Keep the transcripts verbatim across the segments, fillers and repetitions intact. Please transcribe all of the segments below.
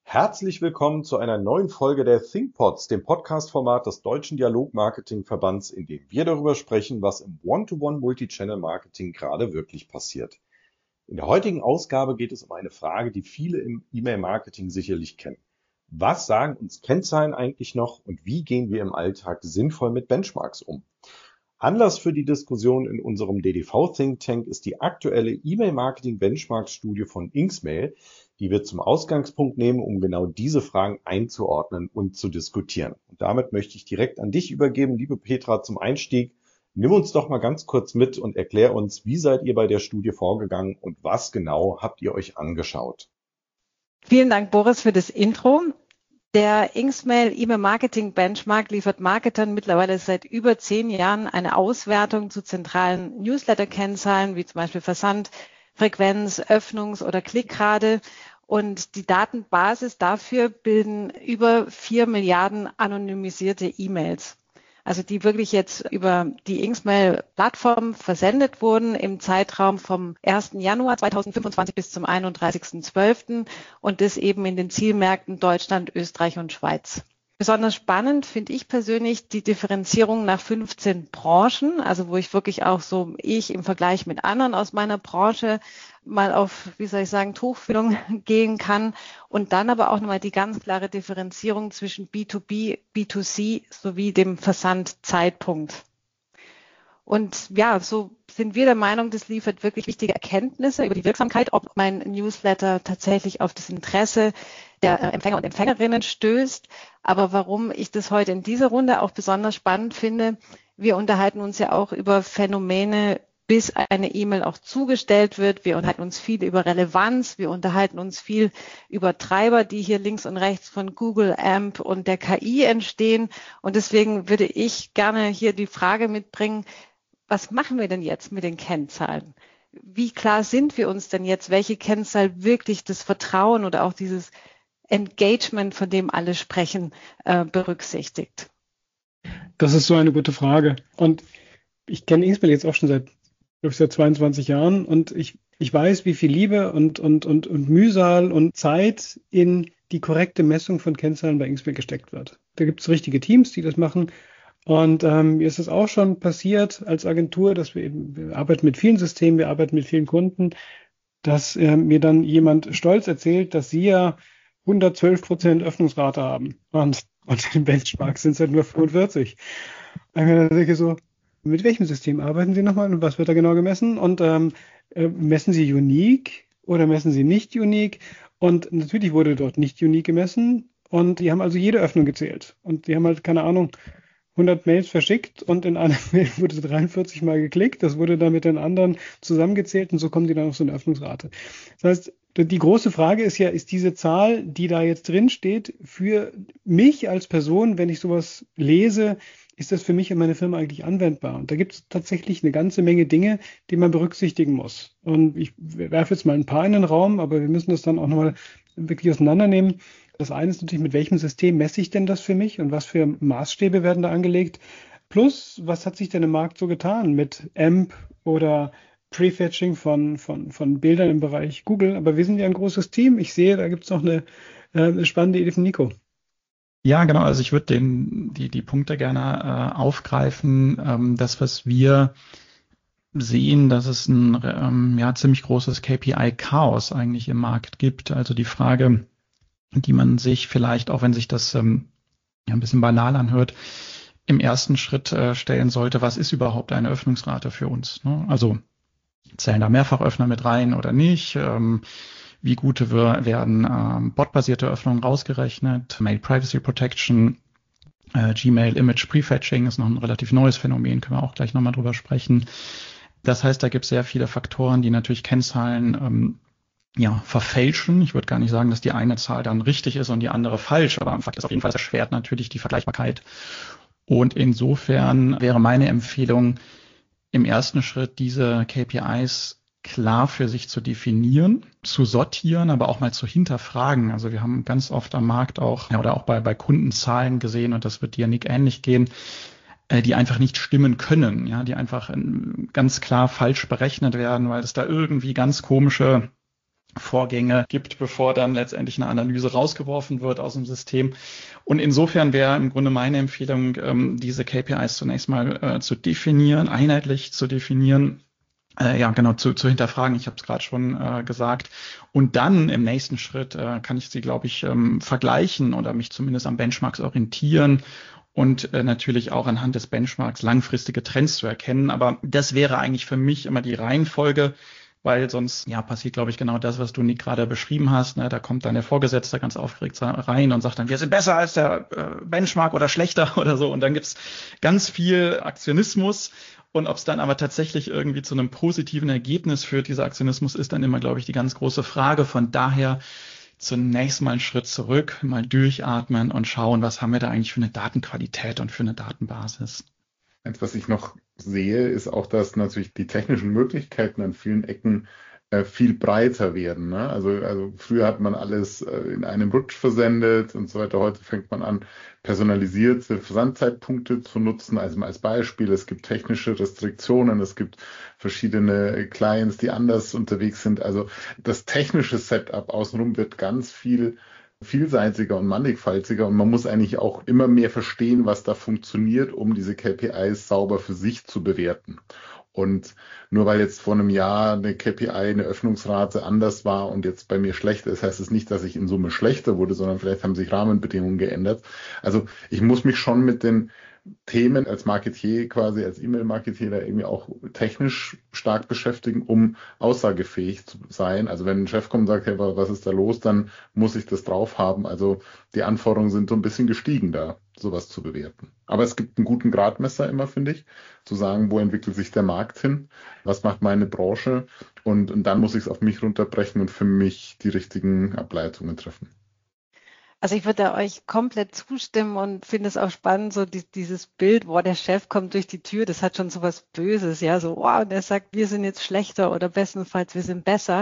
Herzlich willkommen zu einer neuen Folge der ThinkPods, dem Podcast-Format des Deutschen Dialog-Marketing-Verbands, in dem wir darüber sprechen, was im One-to-One-Multichannel-Marketing gerade wirklich passiert. In der heutigen Ausgabe geht es um eine Frage, die viele im E-Mail-Marketing sicherlich kennen. Was sagen uns Kennzahlen eigentlich noch und wie gehen wir im Alltag sinnvoll mit Benchmarks um? Anlass für die Diskussion in unserem D D V-Think Tank ist die aktuelle E-Mail-Marketing-Benchmark-Studie von Inksmail, die wir zum Ausgangspunkt nehmen, um genau diese Fragen einzuordnen und zu diskutieren. Und damit möchte ich direkt an dich übergeben, liebe Petra, zum Einstieg. Nimm uns doch mal ganz kurz mit und erklär uns, wie seid ihr bei der Studie vorgegangen und was genau habt ihr euch angeschaut? Vielen Dank, Boris, für das Intro. Der Inksmail E-Mail Marketing Benchmark liefert Marketern mittlerweile seit über zehn Jahren eine Auswertung zu zentralen Newsletter-Kennzahlen, wie zum Beispiel Versand, Frequenz, Öffnungs- oder Klickrate. Und die Datenbasis dafür bilden über vier Milliarden anonymisierte E-Mails. Also die wirklich jetzt über die Inksmail-Plattform versendet wurden im Zeitraum vom ersten Januar zweitausendfünfundzwanzig bis zum einunddreißigsten zwölften und das eben in den Zielmärkten Deutschland, Österreich und Schweiz. Besonders spannend finde ich persönlich die Differenzierung nach fünfzehn Branchen, also wo ich wirklich auch so ich im Vergleich mit anderen aus meiner Branche mal auf, wie soll ich sagen, Tuchfühlung gehen kann und dann aber auch nochmal die ganz klare Differenzierung zwischen B zwei B, B zwei C sowie dem Versandzeitpunkt. Und ja, so sind wir der Meinung, das liefert wirklich wichtige Erkenntnisse über die Wirksamkeit, ob mein Newsletter tatsächlich auf das Interesse der Empfänger und Empfängerinnen stößt. Aber warum ich das heute in dieser Runde auch besonders spannend finde, wir unterhalten uns ja auch über Phänomene, bis eine E-Mail auch zugestellt wird. Wir unterhalten uns viel über Relevanz. Wir unterhalten uns viel über Treiber, die hier links und rechts von Google, A M P und der K I entstehen. Und deswegen würde ich gerne hier die Frage mitbringen, was machen wir denn jetzt mit den Kennzahlen? Wie klar sind wir uns denn jetzt, welche Kennzahl wirklich das Vertrauen oder auch dieses Engagement, von dem alle sprechen, äh, berücksichtigt? Das ist so eine gute Frage. Und ich kenne Inksmail jetzt auch schon seit, glaube ich, seit zweiundzwanzig Jahren und ich, ich weiß, wie viel Liebe und, und, und, und Mühsal und Zeit in die korrekte Messung von Kennzahlen bei Inksmail gesteckt wird. Da gibt es richtige Teams, die das machen. Und ähm, mir ist es auch schon passiert als Agentur, dass wir eben, wir arbeiten mit vielen Systemen, wir arbeiten mit vielen Kunden, dass äh, mir dann jemand stolz erzählt, dass sie ja hundertzwölf Prozent Öffnungsrate haben. Und, und im Benchmark sind es halt nur fünfundvierzig. Und dann denke ich so, mit welchem System arbeiten Sie nochmal und was wird da genau gemessen? Und ähm, äh, messen Sie unique oder messen Sie nicht unique? Und natürlich wurde dort nicht unique gemessen. Und die haben also jede Öffnung gezählt. Und die haben halt, keine Ahnung, hundert Mails verschickt und in einer Mail wurde dreiundvierzig Mal geklickt. Das wurde dann mit den anderen zusammengezählt und so kommen die dann auf so eine Öffnungsrate. Das heißt, die große Frage ist ja, ist diese Zahl, die da jetzt drin steht, für mich als Person, wenn ich sowas lese, ist das für mich in meiner Firma eigentlich anwendbar? Und da gibt es tatsächlich eine ganze Menge Dinge, die man berücksichtigen muss. Und ich werfe jetzt mal ein paar in den Raum, aber wir müssen das dann auch nochmal wirklich auseinandernehmen. Das eine ist natürlich, mit welchem System messe ich denn das für mich und was für Maßstäbe werden da angelegt? Plus, was hat sich denn im Markt so getan mit A M P oder Prefetching von, von, von Bildern im Bereich Google? Aber wir sind ja ein großes Team. Ich sehe, da gibt es noch eine, eine spannende Idee von Nico. Ja, genau. Also ich würde den die die Punkte gerne äh, aufgreifen. Ähm, das, was wir sehen, dass es ein ähm, ja ziemlich großes K P I-Chaos eigentlich im Markt gibt. Also die Frage, die man sich vielleicht, auch wenn sich das ähm, ja, ein bisschen banal anhört, im ersten Schritt äh, stellen sollte: Was ist überhaupt eine Öffnungsrate für uns? Ne? Also zählen da Mehrfachöffner mit rein oder nicht? Ähm, Wie gute werden ähm, botbasierte Öffnungen rausgerechnet? Mail Privacy Protection, äh, Gmail Image Prefetching ist noch ein relativ neues Phänomen, können wir auch gleich nochmal drüber sprechen. Das heißt, da gibt es sehr viele Faktoren, die natürlich Kennzahlen ähm, ja, verfälschen. Ich würde gar nicht sagen, dass die eine Zahl dann richtig ist und die andere falsch, aber am Fakt ist auf jeden Fall, es erschwert natürlich die Vergleichbarkeit. Und insofern wäre meine Empfehlung, im ersten Schritt diese K P Is klar für sich zu definieren, zu sortieren, aber auch mal zu hinterfragen. Also wir haben ganz oft am Markt auch ja, oder auch bei, bei Kundenzahlen gesehen, und das wird dir, Nick, ähnlich gehen, äh, die einfach nicht stimmen können, ja, die einfach äh, ganz klar falsch berechnet werden, weil es da irgendwie ganz komische Vorgänge gibt, bevor dann letztendlich eine Analyse rausgeworfen wird aus dem System. Und insofern wäre im Grunde meine Empfehlung, ähm, diese K P Is zunächst mal äh, zu definieren, einheitlich zu definieren, äh, ja genau, zu, zu hinterfragen, ich habe es gerade schon äh, gesagt. Und dann im nächsten Schritt äh, kann ich sie, glaube ich, ähm, vergleichen oder mich zumindest am Benchmarks orientieren und äh, natürlich auch anhand des Benchmarks langfristige Trends zu erkennen. Aber das wäre eigentlich für mich immer die Reihenfolge, weil sonst ja passiert, glaube ich, genau das, was du Nick gerade beschrieben hast. Ne? Da kommt dann der Vorgesetzte ganz aufgeregt rein und sagt dann, wir sind besser als der äh, Benchmark oder schlechter oder so. Und dann gibt's ganz viel Aktionismus. Und ob es dann aber tatsächlich irgendwie zu einem positiven Ergebnis führt, dieser Aktionismus, ist dann immer, glaube ich, die ganz große Frage. Von daher zunächst mal einen Schritt zurück, mal durchatmen und schauen, was haben wir da eigentlich für eine Datenqualität und für eine Datenbasis. Eins, was ich noch sehe, ist auch, dass natürlich die technischen Möglichkeiten an vielen Ecken äh, viel breiter werden. Ne? Also, also früher hat man alles äh, in einem Rutsch versendet und so weiter. Heute fängt man an, personalisierte Versandzeitpunkte zu nutzen. Also als Beispiel, es gibt technische Restriktionen, es gibt verschiedene Clients, die anders unterwegs sind. Also das technische Setup außenrum wird ganz viel vielseitiger und mannigfaltiger und man muss eigentlich auch immer mehr verstehen, was da funktioniert, um diese K P Is sauber für sich zu bewerten. Und nur weil jetzt vor einem Jahr eine K P I, eine Öffnungsrate anders war und jetzt bei mir schlechter ist, heißt es nicht, dass ich in Summe schlechter wurde, sondern vielleicht haben sich Rahmenbedingungen geändert. Also ich muss mich schon mit den Themen als Marketier, quasi als E-Mail-Marketier, da irgendwie auch technisch stark beschäftigen, um aussagefähig zu sein. Also wenn ein Chef kommt und sagt, hey, was ist da los, dann muss ich das drauf haben. Also die Anforderungen sind so ein bisschen gestiegen da, sowas zu bewerten. Aber es gibt einen guten Gradmesser immer, finde ich, zu sagen, wo entwickelt sich der Markt hin, was macht meine Branche und, und dann muss ich es auf mich runterbrechen und für mich die richtigen Ableitungen treffen. Also ich würde euch komplett zustimmen und finde es auch spannend, so die, dieses Bild, wo der Chef kommt durch die Tür, das hat schon so was Böses, ja, so, wow, und er sagt, wir sind jetzt schlechter oder bestenfalls wir sind besser.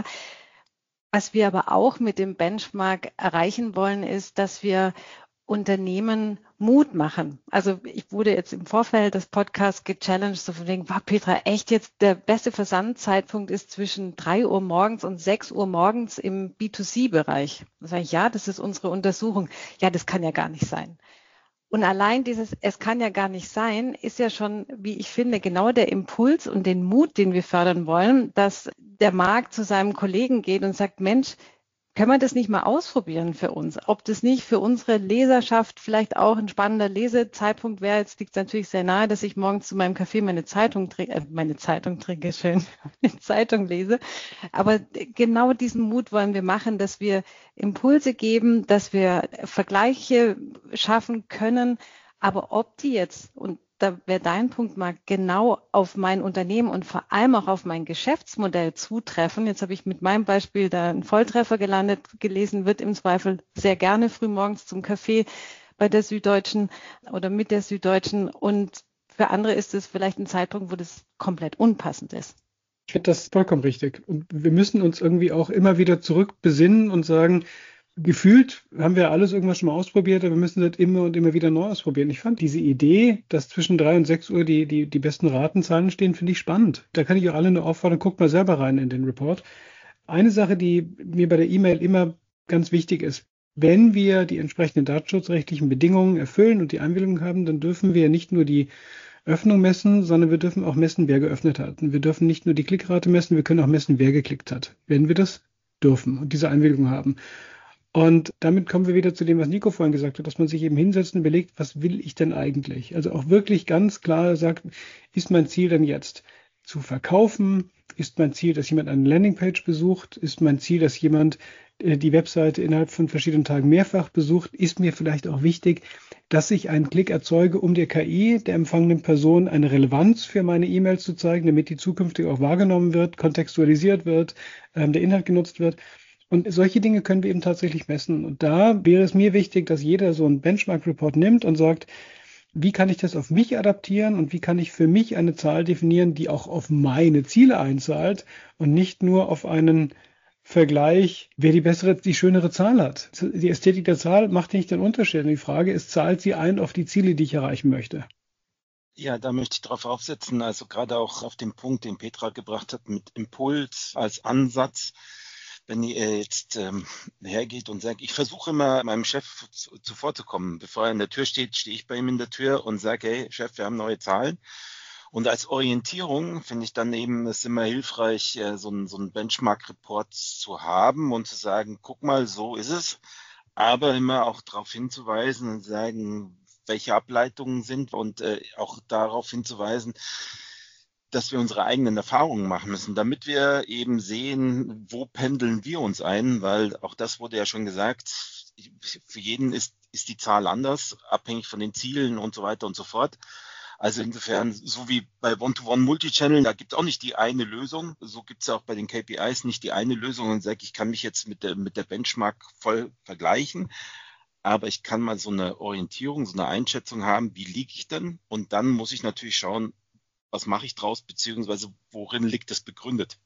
Was wir aber auch mit dem Benchmark erreichen wollen, ist, dass wir Unternehmen Mut machen. Also ich wurde jetzt im Vorfeld des Podcasts gechallenged, so von wegen, wow, Petra, echt jetzt der beste Versandzeitpunkt ist zwischen drei Uhr morgens und sechs Uhr morgens im B zwei C-Bereich. Da sage ich, ja, das ist unsere Untersuchung. Ja, das kann ja gar nicht sein. Und allein dieses, es kann ja gar nicht sein, ist ja schon, wie ich finde, genau der Impuls und den Mut, den wir fördern wollen, dass der Markt zu seinem Kollegen geht und sagt, Mensch, können wir das nicht mal ausprobieren für uns? Ob das nicht für unsere Leserschaft vielleicht auch ein spannender Lesezeitpunkt wäre? Jetzt liegt es natürlich sehr nahe, dass ich morgens zu meinem Kaffee meine Zeitung trinke, äh, meine Zeitung trinke, schön, eine Zeitung lese. Aber genau diesen Mut wollen wir machen, dass wir Impulse geben, dass wir Vergleiche schaffen können. Aber ob die jetzt, und da wäre dein Punkt, Marc, genau auf mein Unternehmen und vor allem auch auf mein Geschäftsmodell zutreffen. Jetzt habe ich mit meinem Beispiel da einen Volltreffer gelandet, gelesen wird im Zweifel sehr gerne frühmorgens zum Kaffee bei der Süddeutschen oder mit der Süddeutschen. Und für andere ist es vielleicht ein Zeitpunkt, wo das komplett unpassend ist. Ich finde das vollkommen richtig. Und wir müssen uns irgendwie auch immer wieder zurück besinnen und sagen, gefühlt haben wir alles irgendwas schon mal ausprobiert, aber wir müssen das immer und immer wieder neu ausprobieren. Ich fand diese Idee, dass zwischen drei und sechs Uhr die, die, die besten Ratenzahlen stehen, finde ich spannend. Da kann ich auch alle nur auffordern, guckt mal selber rein in den Report. Eine Sache, die mir bei der E-Mail immer ganz wichtig ist, wenn wir die entsprechenden datenschutzrechtlichen Bedingungen erfüllen und die Einwilligung haben, dann dürfen wir nicht nur die Öffnung messen, sondern wir dürfen auch messen, wer geöffnet hat. Und wir dürfen nicht nur die Klickrate messen, wir können auch messen, wer geklickt hat, wenn wir das dürfen und diese Einwilligung haben. Und damit kommen wir wieder zu dem, was Nico vorhin gesagt hat, dass man sich eben hinsetzt und überlegt, was will ich denn eigentlich? Also auch wirklich ganz klar sagt, ist mein Ziel denn jetzt zu verkaufen? Ist mein Ziel, dass jemand eine Landingpage besucht? Ist mein Ziel, dass jemand äh, die Webseite innerhalb von verschiedenen Tagen mehrfach besucht? Ist mir vielleicht auch wichtig, dass ich einen Klick erzeuge, um der K I, der empfangenen Person, eine Relevanz für meine E-Mails zu zeigen, damit die zukünftig auch wahrgenommen wird, kontextualisiert wird, ähm, der Inhalt genutzt wird. Und solche Dinge können wir eben tatsächlich messen. Und da wäre es mir wichtig, dass jeder so einen Benchmark-Report nimmt und sagt, wie kann ich das auf mich adaptieren und wie kann ich für mich eine Zahl definieren, die auch auf meine Ziele einzahlt und nicht nur auf einen Vergleich, wer die bessere, die schönere Zahl hat. Die Ästhetik der Zahl macht nicht den Unterschied. Und die Frage ist, zahlt sie ein auf die Ziele, die ich erreichen möchte? Ja, da möchte ich drauf aufsetzen, also gerade auch auf den Punkt, den Petra gebracht hat, mit Impuls als Ansatz. wenn ihr jetzt ähm, hergeht und sagt, ich versuche immer meinem Chef zu, zuvorzukommen. Bevor er in der Tür steht, stehe ich bei ihm in der Tür und sage, hey Chef, wir haben neue Zahlen. Und als Orientierung finde ich dann eben es immer hilfreich, äh, so einen so einen Benchmark-Report zu haben und zu sagen, guck mal, so ist es. Aber immer auch darauf hinzuweisen und sagen, welche Ableitungen sind und äh, auch darauf hinzuweisen, dass wir unsere eigenen Erfahrungen machen müssen, damit wir eben sehen, wo pendeln wir uns ein, weil auch das wurde ja schon gesagt, für jeden ist, ist die Zahl anders, abhängig von den Zielen und so weiter und so fort. Also insofern, so wie bei One-to-One-Multichannel, da gibt es auch nicht die eine Lösung. So gibt es auch bei den K P Is nicht die eine Lösung und sage, ich kann mich jetzt mit der, mit der Benchmark voll vergleichen. Aber ich kann mal so eine Orientierung, so eine Einschätzung haben, wie liege ich denn? Und dann muss ich natürlich schauen, was mache ich draus, beziehungsweise worin liegt das begründet.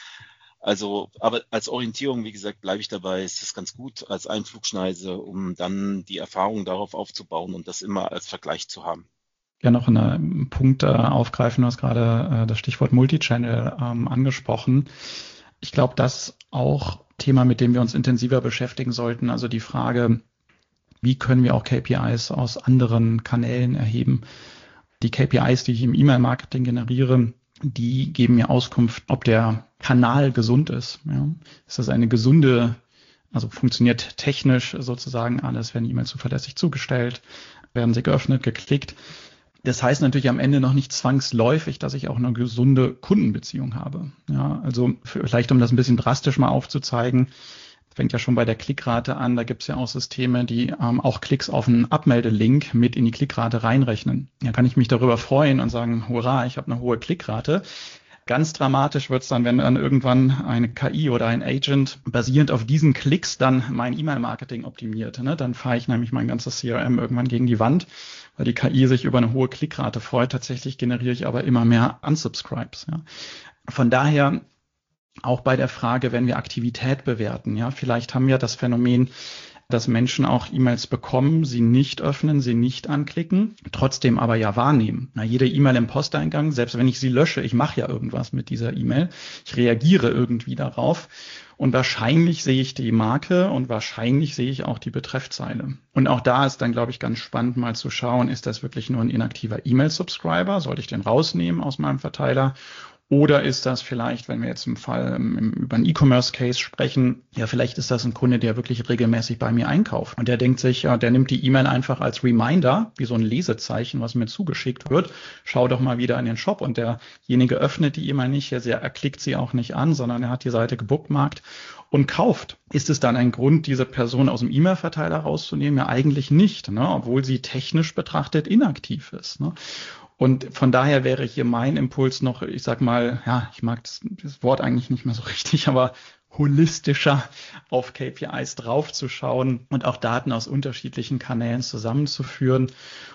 Also, aber als Orientierung, wie gesagt, bleibe ich dabei, ist das ganz gut als Einflugschneise, um dann die Erfahrung darauf aufzubauen und das immer als Vergleich zu haben. Ja, noch einen Punkt äh, aufgreifen. Du hast gerade äh, das Stichwort Multichannel ähm, angesprochen. Ich glaube, das auch Thema, mit dem wir uns intensiver beschäftigen sollten. Also die Frage, wie können wir auch K P Is aus anderen Kanälen erheben? Die K P Is, die ich im E-Mail-Marketing generiere, die geben mir Auskunft, ob der Kanal gesund ist. Ja? Ist das eine gesunde, also funktioniert technisch sozusagen alles, werden E-Mails zuverlässig zugestellt, werden sie geöffnet, geklickt. Das heißt natürlich am Ende noch nicht zwangsläufig, dass ich auch eine gesunde Kundenbeziehung habe. Ja, also vielleicht, um das ein bisschen drastisch mal aufzuzeigen, fängt ja schon bei der Klickrate an. Da gibt es ja auch Systeme, die ähm, auch Klicks auf einen Abmeldelink mit in die Klickrate reinrechnen. Da kann ich mich darüber freuen und sagen, hurra, ich habe eine hohe Klickrate. Ganz dramatisch wird es dann, wenn dann irgendwann eine K I oder ein Agent basierend auf diesen Klicks dann mein E-Mail-Marketing optimiert. Ne? Dann fahre ich nämlich mein ganzes C R M irgendwann gegen die Wand, weil die K I sich über eine hohe Klickrate freut. Tatsächlich generiere ich aber immer mehr Unsubscribes. Ja? Von daher auch bei der Frage, wenn wir Aktivität bewerten, ja, vielleicht haben wir das Phänomen, dass Menschen auch E-Mails bekommen, sie nicht öffnen, sie nicht anklicken, trotzdem aber ja wahrnehmen. Na, jede E-Mail im Posteingang, selbst wenn ich sie lösche, ich mache ja irgendwas mit dieser E-Mail, ich reagiere irgendwie darauf und wahrscheinlich sehe ich die Marke und wahrscheinlich sehe ich auch die Betreffzeile. Und auch da ist dann, glaube ich, ganz spannend mal zu schauen, ist das wirklich nur ein inaktiver E-Mail-Subscriber? Sollte ich den rausnehmen aus meinem Verteiler? Oder ist das vielleicht, wenn wir jetzt im Fall im, über einen E-Commerce-Case sprechen, ja, vielleicht ist das ein Kunde, der wirklich regelmäßig bei mir einkauft. Und der denkt sich, ja, der nimmt die E-Mail einfach als Reminder, wie so ein Lesezeichen, was mir zugeschickt wird. Schau doch mal wieder in den Shop. Und derjenige öffnet die E-Mail nicht, er, er klickt sie auch nicht an, sondern er hat die Seite gebookmarkt und kauft. Ist es dann ein Grund, diese Person aus dem E-Mail-Verteiler rauszunehmen? Ja, eigentlich nicht, ne? Obwohl sie technisch betrachtet inaktiv ist, ne? Und von daher wäre hier mein Impuls noch, ich sag mal, ja, ich mag das, das Wort eigentlich nicht mehr so richtig, aber holistischer auf K P Is draufzuschauen und auch Daten aus unterschiedlichen Kanälen zusammenzuführen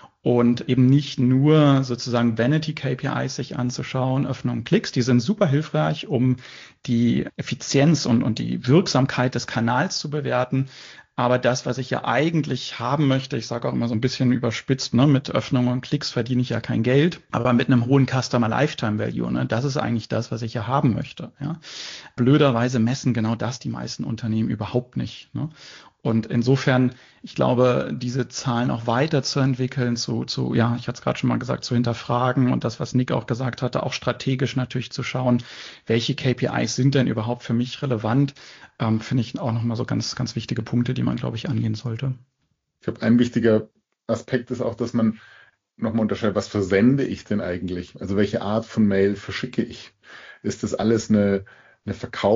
und eben nicht nur sozusagen Vanity-K P Is sich anzuschauen, Öffnung, Klicks, die sind super hilfreich, um die Effizienz und, und die Wirksamkeit des Kanals zu bewerten. Aber das, was ich ja eigentlich haben möchte, ich sage auch immer so ein bisschen überspitzt, ne, mit Öffnung und Klicks verdiene ich ja kein Geld, aber mit einem hohen Customer Lifetime Value, ne, das ist eigentlich das, was ich ja haben möchte. Ja. Blöderweise messen genau das die meisten Unternehmen überhaupt nicht. Ne. Und insofern, ich glaube, diese Zahlen auch weiterzuentwickeln, zu, zu, ja, ich hatte es gerade schon mal gesagt, zu hinterfragen und das, was Nick auch gesagt hatte, auch strategisch natürlich zu schauen, welche K P Is sind denn überhaupt für mich relevant, ähm, finde ich auch nochmal so ganz, ganz wichtige Punkte, die man, glaube ich, angehen sollte. Ich glaube, ein wichtiger Aspekt ist auch, dass man nochmal unterscheidet, was versende ich denn eigentlich? Also welche Art von Mail verschicke ich? Ist das alles eine, eine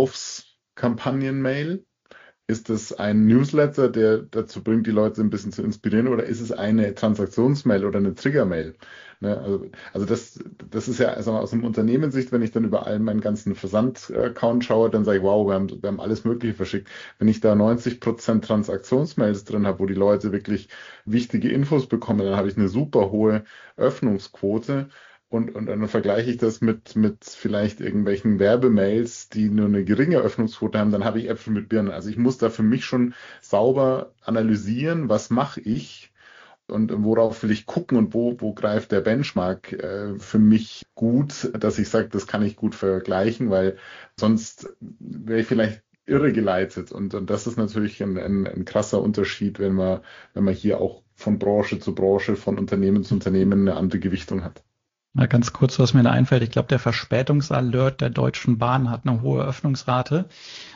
Verkaufskampagnen-Mail? Ist es ein Newsletter, der dazu bringt, die Leute ein bisschen zu inspirieren, oder ist es eine Transaktionsmail oder eine Triggermail? Ne, also, also das, das ist ja also aus dem Unternehmenssicht, wenn ich dann über all meinen ganzen Versand-Account schaue, dann sage ich, wow, wir haben, wir haben alles Mögliche verschickt. Wenn ich da neunzig Prozent Transaktionsmails drin habe, wo die Leute wirklich wichtige Infos bekommen, dann habe ich eine super hohe Öffnungsquote. Und, und dann vergleiche ich das mit, mit vielleicht irgendwelchen Werbemails, die nur eine geringe Öffnungsquote haben, dann habe ich Äpfel mit Birnen. Also ich muss da für mich schon sauber analysieren, was mache ich und worauf will ich gucken und wo, wo greift der Benchmark äh, für mich gut, dass ich sage, das kann ich gut vergleichen, weil sonst wäre ich vielleicht irregeleitet. Und, und das ist natürlich ein, ein, ein krasser Unterschied, wenn man, wenn man hier auch von Branche zu Branche, von Unternehmen zu Unternehmen eine andere Gewichtung hat. Mal ganz kurz, was mir da einfällt. Ich glaube, der Verspätungsalert der Deutschen Bahn hat eine hohe Öffnungsrate,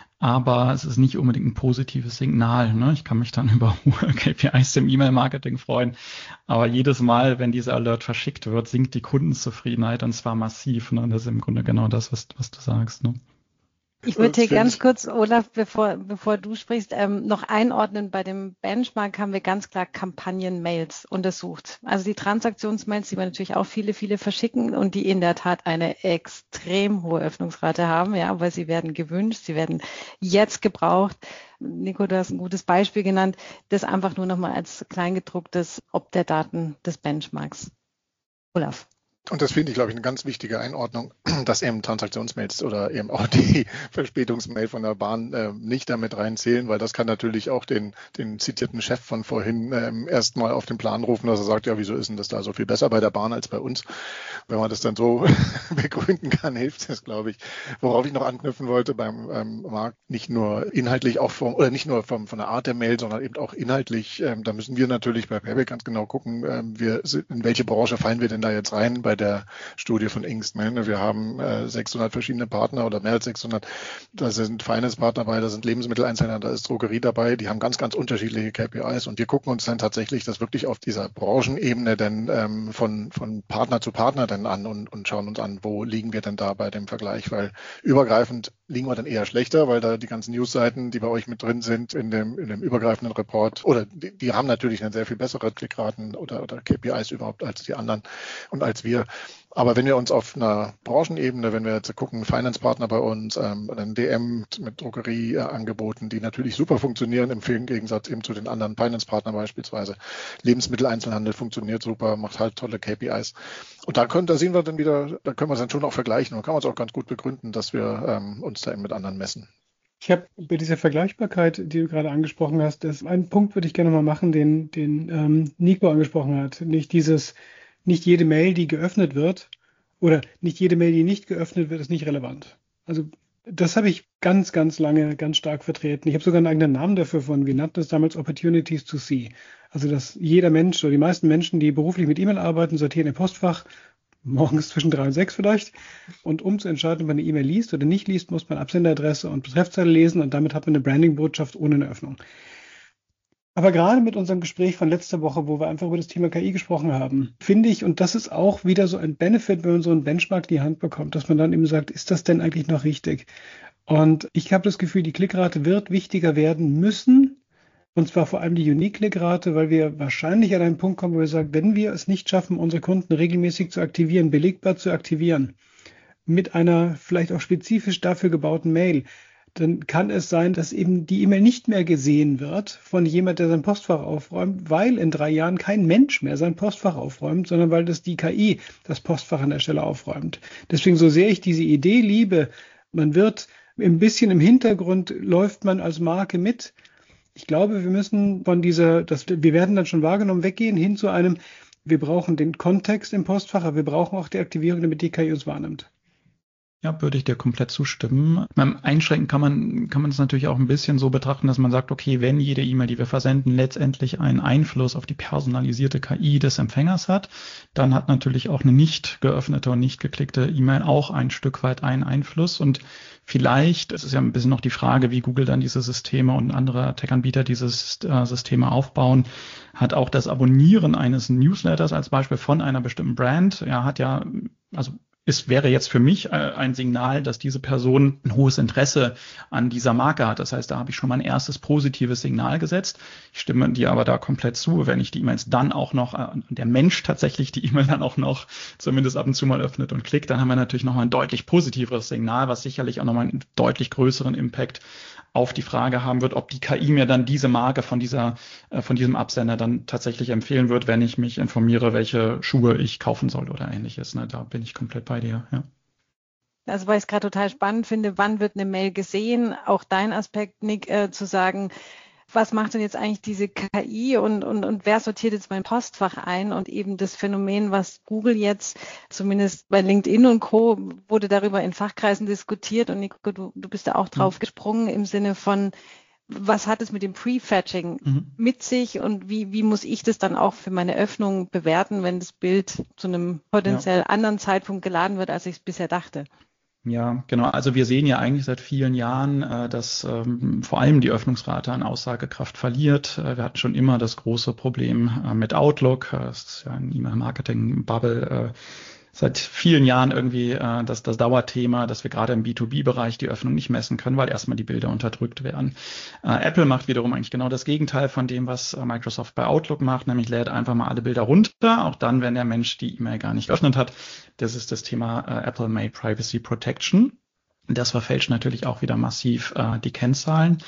aber es ist nicht unbedingt ein positives Signal. Ne? Ich kann mich dann über hohe K P Is im E-Mail-Marketing freuen, aber jedes Mal, wenn dieser Alert verschickt wird, sinkt die Kundenzufriedenheit und zwar massiv. Ne? Das ist im Grunde genau das, was, was du sagst. Ne? Ich würde hier ganz kurz, Olaf, bevor, bevor du sprichst, ähm, noch einordnen. Bei dem Benchmark haben wir ganz klar Kampagnen-Mails untersucht. Also die Transaktionsmails, die wir natürlich auch viele, viele verschicken und die in der Tat eine extrem hohe Öffnungsrate haben, ja, weil sie werden gewünscht, sie werden jetzt gebraucht. Nico, du hast ein gutes Beispiel genannt. Das einfach nur nochmal als kleingedrucktes Ob der Daten des Benchmarks. Olaf. Und das finde ich, glaube ich, eine ganz wichtige Einordnung, dass eben Transaktionsmails oder eben auch die Verspätungsmail von der Bahn äh, nicht damit reinzählen, weil das kann natürlich auch den, den zitierten Chef von vorhin ähm, erstmal auf den Plan rufen, dass er sagt, ja, wieso ist denn das da so viel besser bei der Bahn als bei uns? Wenn man das dann so begründen kann, hilft das, glaube ich. Worauf ich noch anknüpfen wollte beim ähm, Markt, nicht nur inhaltlich auch vom, oder nicht nur vom, von der Art der Mail, sondern eben auch inhaltlich. Ähm, da müssen wir natürlich bei Payback ganz genau gucken, ähm, wir, in welche Branche fallen wir denn da jetzt rein bei der Studie von Ingstmail. Wir haben äh, sechshundert verschiedene Partner oder mehr als sechshundert. Da sind Finance-Partner dabei, da sind Lebensmitteleinzelhändler, da ist Drogerie dabei. Die haben ganz, ganz unterschiedliche K P Is und wir gucken uns dann tatsächlich das wirklich auf dieser Branchenebene denn ähm, von, von Partner zu Partner dann an und, und schauen uns an, wo liegen wir denn da bei dem Vergleich, weil übergreifend liegen wir dann eher schlechter, weil da die ganzen Newsseiten, die bei euch mit drin sind in dem, in dem übergreifenden Report, oder die, die haben natürlich eine sehr viel bessere Klickraten oder, oder K P Is überhaupt als die anderen und als wir. Aber wenn wir uns auf einer Branchenebene, wenn wir jetzt gucken, Finance-Partner bei uns, ähm, dann D M mit Drogerieangeboten, die natürlich super funktionieren, im Gegensatz eben zu den anderen Finance-Partnern beispielsweise. Lebensmitteleinzelhandel funktioniert super, macht halt tolle K P Is. Und da können, da sehen wir dann wieder, da können wir es dann schon auch vergleichen und kann man es auch ganz gut begründen, dass wir ähm, uns da eben mit anderen messen. Ich habe bei dieser Vergleichbarkeit, die du gerade angesprochen hast, das einen Punkt würde ich gerne mal machen, den, den ähm, Nico angesprochen hat. Nicht dieses, nicht jede Mail, die geöffnet wird, oder nicht jede Mail, die nicht geöffnet wird, ist nicht relevant. Also das habe ich ganz, ganz lange, ganz stark vertreten. Ich habe sogar einen eigenen Namen dafür von, wir nannten das damals Opportunities to See. Also dass jeder Mensch oder die meisten Menschen, die beruflich mit E-Mail arbeiten, sortieren ihr Postfach, morgens zwischen drei und sechs vielleicht. Und um zu entscheiden, ob man eine E-Mail liest oder nicht liest, muss man Absenderadresse und Betreffzeile lesen und damit hat man eine Branding-Botschaft ohne eine Öffnung. Aber gerade mit unserem Gespräch von letzter Woche, wo wir einfach über das Thema K I gesprochen haben, finde ich, und das ist auch wieder so ein Benefit, wenn man so einen Benchmark in die Hand bekommt, dass man dann eben sagt, ist das denn eigentlich noch richtig? Und ich habe das Gefühl, die Klickrate wird wichtiger werden müssen, und zwar vor allem die Unique-Klickrate, weil wir wahrscheinlich an einen Punkt kommen, wo wir sagen, wenn wir es nicht schaffen, unsere Kunden regelmäßig zu aktivieren, belegbar zu aktivieren, mit einer vielleicht auch spezifisch dafür gebauten Mail, dann kann es sein, dass eben die E-Mail nicht mehr gesehen wird von jemand, der sein Postfach aufräumt, weil in drei Jahren kein Mensch mehr sein Postfach aufräumt, sondern weil das die K I das Postfach an der Stelle aufräumt. Deswegen, so sehr ich diese Idee liebe, man wird ein bisschen im Hintergrund, läuft man als Marke mit. Ich glaube, wir müssen von dieser, das, wir werden dann schon wahrgenommen, weggehen hin zu einem, wir brauchen den Kontext im Postfach, aber wir brauchen auch die Aktivierung, damit die K I uns wahrnimmt. Ja, würde ich dir komplett zustimmen. Beim Einschränken kann man kann man es natürlich auch ein bisschen so betrachten, dass man sagt, okay, wenn jede E-Mail, die wir versenden, letztendlich einen Einfluss auf die personalisierte K I des Empfängers hat, dann hat natürlich auch eine nicht geöffnete und nicht geklickte E-Mail auch ein Stück weit einen Einfluss. Und vielleicht, es ist ja ein bisschen noch die Frage, wie Google dann diese Systeme und andere Tech-Anbieter dieses äh, Systeme aufbauen, hat auch das Abonnieren eines Newsletters als Beispiel von einer bestimmten Brand, ja, hat ja, also es wäre jetzt für mich ein Signal, dass diese Person ein hohes Interesse an dieser Marke hat. Das heißt, da habe ich schon mal ein erstes positives Signal gesetzt. Ich stimme dir aber da komplett zu. Wenn ich die E-Mails dann auch noch, der Mensch tatsächlich die E-Mail dann auch noch zumindest ab und zu mal öffnet und klickt, dann haben wir natürlich nochmal ein deutlich positiveres Signal, was sicherlich auch nochmal einen deutlich größeren Impact auf die Frage haben wird, ob die K I mir dann diese Marke von dieser, äh, von diesem Absender dann tatsächlich empfehlen wird, wenn ich mich informiere, welche Schuhe ich kaufen soll oder ähnliches. Ne? Da bin ich komplett bei dir. Ja. Also weil ich es gerade total spannend finde, wann wird eine Mail gesehen? Auch dein Aspekt, Nick, äh, zu sagen, was macht denn jetzt eigentlich diese K I und, und, und wer sortiert jetzt mein Postfach ein? Und eben das Phänomen, was Google jetzt, zumindest bei LinkedIn und Co., wurde darüber in Fachkreisen diskutiert. Und Nico, du, du bist da auch drauf mhm. gesprungen im Sinne von, was hat es mit dem Prefetching mhm. mit sich und wie, wie muss ich das dann auch für meine Öffnung bewerten, wenn das Bild zu einem potenziell ja. anderen Zeitpunkt geladen wird, als ich es bisher dachte? Ja, genau. Also wir sehen ja eigentlich seit vielen Jahren, äh, dass ähm, vor allem die Öffnungsrate an Aussagekraft verliert. Äh, wir hatten schon immer das große Problem äh, mit Outlook. Äh, das ist ja ein E-Mail-Marketing-Bubble. Äh, seit vielen Jahren irgendwie äh, das, das Dauerthema, dass wir gerade im B zwei B-Bereich die Öffnung nicht messen können, weil erstmal die Bilder unterdrückt werden. Äh, Apple macht wiederum eigentlich genau das Gegenteil von dem, was äh, Microsoft bei Outlook macht, nämlich lädt einfach mal alle Bilder runter, auch dann, wenn der Mensch die E-Mail gar nicht geöffnet hat. Das ist das Thema äh, Apple Made Privacy Protection. Das verfälscht natürlich auch wieder massiv äh, die Kennzahlen.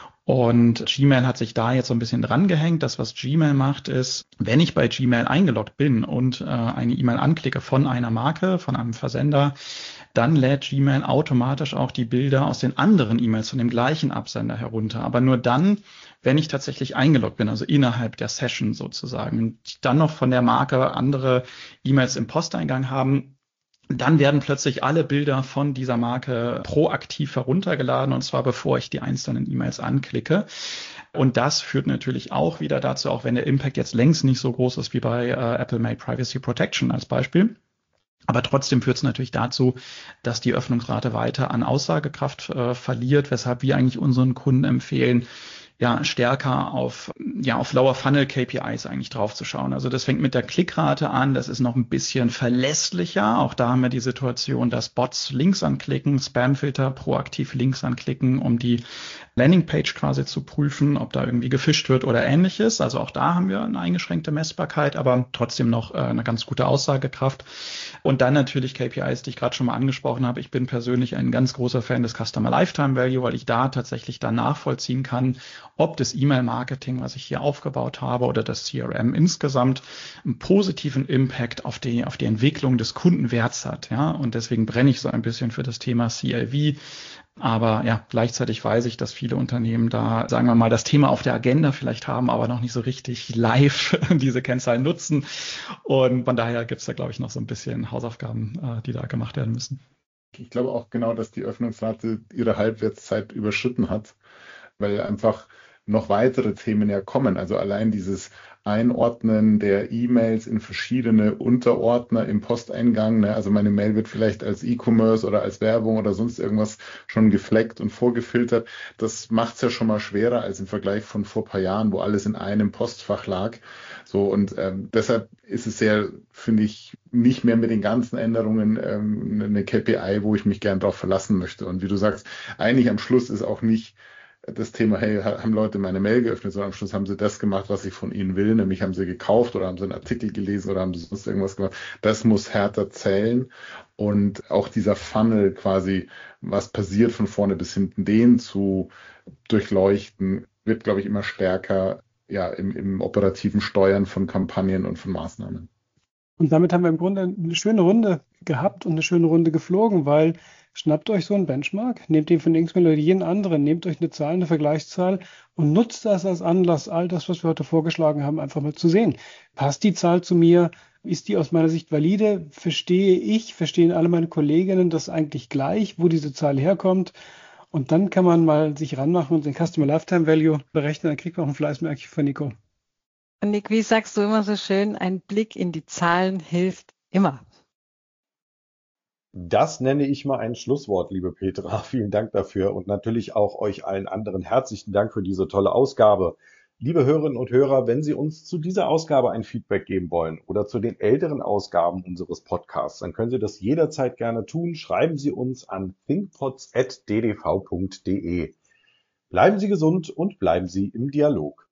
Und Gmail hat sich da jetzt so ein bisschen dran gehängt. Das, was Gmail macht, ist, wenn ich bei Gmail eingeloggt bin und äh, eine E-Mail anklicke von einer Marke, von einem Versender, dann lädt Gmail automatisch auch die Bilder aus den anderen E-Mails von dem gleichen Absender herunter. Aber nur dann, wenn ich tatsächlich eingeloggt bin, also innerhalb der Session sozusagen. Und dann noch von der Marke andere E-Mails im Posteingang haben, dann werden plötzlich alle Bilder von dieser Marke proaktiv heruntergeladen, und zwar bevor ich die einzelnen E-Mails anklicke. Und das führt natürlich auch wieder dazu, auch wenn der Impact jetzt längst nicht so groß ist wie bei äh, Apple Made Privacy Protection als Beispiel. Aber trotzdem führt es natürlich dazu, dass die Öffnungsrate weiter an Aussagekraft äh, verliert, weshalb wir eigentlich unseren Kunden empfehlen, ja, stärker auf, ja, auf Lower Funnel K P Is eigentlich draufzuschauen. Also das fängt mit der Klickrate an. Das ist noch ein bisschen verlässlicher. Auch da haben wir die Situation, dass Bots Links anklicken, Spamfilter proaktiv Links anklicken, um die Landingpage quasi zu prüfen, ob da irgendwie gefischt wird oder ähnliches. Also auch da haben wir eine eingeschränkte Messbarkeit, aber trotzdem noch äh, eine ganz gute Aussagekraft. Und dann natürlich K P Is, die ich gerade schon mal angesprochen habe. Ich bin persönlich ein ganz großer Fan des Customer Lifetime Value, weil ich da tatsächlich dann nachvollziehen kann, ob das E-Mail-Marketing, was ich hier aufgebaut habe, oder das C R M insgesamt einen positiven Impact auf die, auf die Entwicklung des Kundenwerts hat. Ja, und deswegen brenne ich so ein bisschen für das Thema C L V. Aber ja, gleichzeitig weiß ich, dass viele Unternehmen da, sagen wir mal, das Thema auf der Agenda vielleicht haben, aber noch nicht so richtig live diese Kennzahlen nutzen. Und von daher gibt es da, glaube ich, noch so ein bisschen Hausaufgaben, die da gemacht werden müssen. Ich glaube auch genau, dass die Öffnungsrate ihre Halbwertszeit überschritten hat, weil einfach noch weitere Themen ja kommen. Also allein dieses Einordnen der E-Mails in verschiedene Unterordner im Posteingang. Ne? Also meine Mail wird vielleicht als E-Commerce oder als Werbung oder sonst irgendwas schon gefleckt und vorgefiltert. Das macht es ja schon mal schwerer als im Vergleich von vor ein paar Jahren, wo alles in einem Postfach lag. So, und ähm, deshalb ist es sehr, finde ich, nicht mehr mit den ganzen Änderungen ähm, eine K P I, wo ich mich gern drauf verlassen möchte. Und wie du sagst, eigentlich am Schluss ist auch nicht das Thema, hey, haben Leute meine Mail geöffnet, sondern am Schluss haben sie das gemacht, was ich von ihnen will, nämlich haben sie gekauft oder haben sie einen Artikel gelesen oder haben sie sonst irgendwas gemacht. Das muss härter zählen, und auch dieser Funnel quasi, was passiert von vorne bis hinten, den zu durchleuchten, wird, glaube ich, immer stärker ja im, im operativen Steuern von Kampagnen und von Maßnahmen. Und damit haben wir im Grunde eine schöne Runde gehabt und eine schöne Runde geflogen, weil schnappt euch so einen Benchmark, nehmt den von Inksmail oder jeden anderen, nehmt euch eine Zahl, eine Vergleichszahl und nutzt das als Anlass, all das, was wir heute vorgeschlagen haben, einfach mal zu sehen. Passt die Zahl zu mir? Ist die aus meiner Sicht valide? Verstehe ich, verstehen alle meine Kolleginnen das eigentlich gleich, wo diese Zahl herkommt? Und dann kann man mal sich ranmachen und den Customer Lifetime Value berechnen, dann kriegt man auch ein Fleißmerkchen von Nico. Und Nick, wie sagst du immer so schön, ein Blick in die Zahlen hilft immer. Das nenne ich mal ein Schlusswort, liebe Petra. Vielen Dank dafür und natürlich auch euch allen anderen herzlichen Dank für diese tolle Ausgabe. Liebe Hörerinnen und Hörer, wenn Sie uns zu dieser Ausgabe ein Feedback geben wollen oder zu den älteren Ausgaben unseres Podcasts, dann können Sie das jederzeit gerne tun. Schreiben Sie uns an thinkpods at d d v punkt d e. Bleiben Sie gesund und bleiben Sie im Dialog.